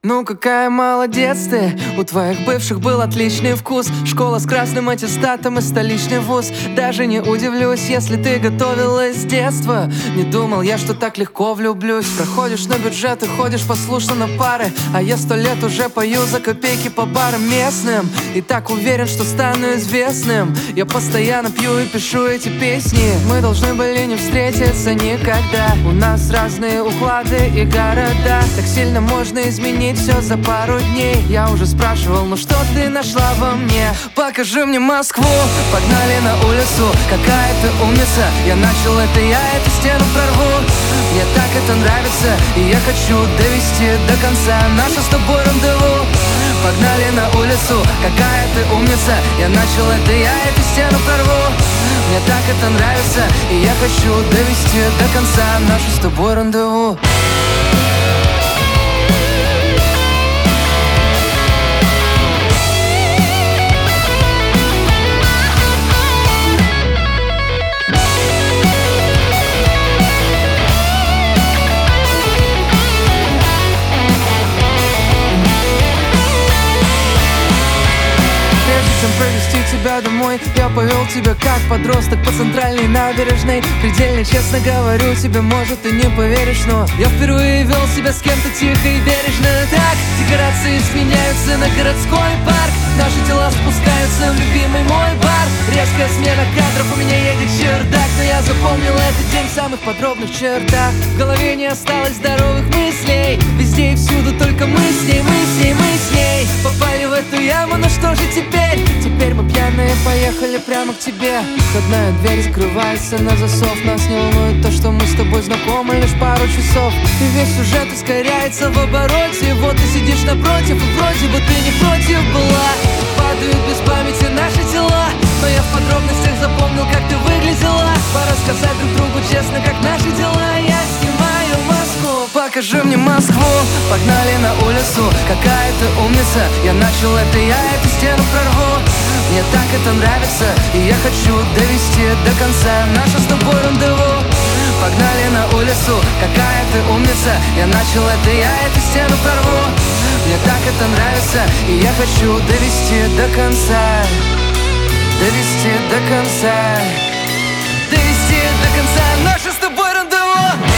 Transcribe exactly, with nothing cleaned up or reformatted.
Ну какая молодец ты, у твоих бывших был отличный вкус. Школа с красным аттестатом и столичный вуз. Даже не удивлюсь, если ты готовилась с детства. Не думал я, что так легко влюблюсь. Проходишь на бюджет и ходишь послушно на пары, а я сто лет уже пою за копейки по барам местным. И так уверен, что стану известным. Я постоянно пью и пишу эти песни. Мы должны были не встретиться никогда. У нас разные уклады и города. Так сильно можно изменить все за пару дней. Я уже спрашивал, ну что ты нашла во мне? Покажи мне Москву. Погнали на улицу, какая ты умница. Я начал это, я эту стену прорву. Мне так это нравится, и я хочу довести до конца наше с тобой рандеву. Погнали на улицу, какая ты умница. Я начал это, я эту стену прорву. Мне так это нравится, и я хочу довести до конца наше с тобой рандеву. Чем провести тебя домой, я повел тебя как подросток по центральной набережной. Предельно честно говорю, тебе может и не поверишь, но я впервые вел себя с кем-то тихо и бережно. Так, декорации сменяются на городской парк. Наши тела спускаются в любимый мой бар. Резкая смена кадров, у меня едет чердак. Но я запомнил этот день в самых подробных чертах. В голове не осталось здоровых мыслей. Везде и всюду только мы с ней, мы с ней, мы с ней. Попали в эту яму, но что же теперь? Теперь мы пьяные поехали прямо к тебе. Входная дверь скрывается на засов. Нас не волнует то, что мы с тобой знакомы лишь пару часов. И весь сюжет ускоряется в обороте. Вот ты сидишь напротив, и вроде бы ты не против была. Падают без памяти наши тела, но я в подробностях запомнил, как ты выглядела. Пора сказать друг другу честно, как наши дела. Я снимаю маску. Покажи мне Москву. Погнали на улицу, какая ты умница. Я начал это, я эту стену прорву. Мне так это нравится, и я хочу довести до конца наше с тобой рандеву. Погнали на улицу, какая ты умница. Я начал это, я эту стену прорву. Мне так это нравится, и я хочу довести до конца. Довести до конца. Довести до конца наше с тобой рандеву.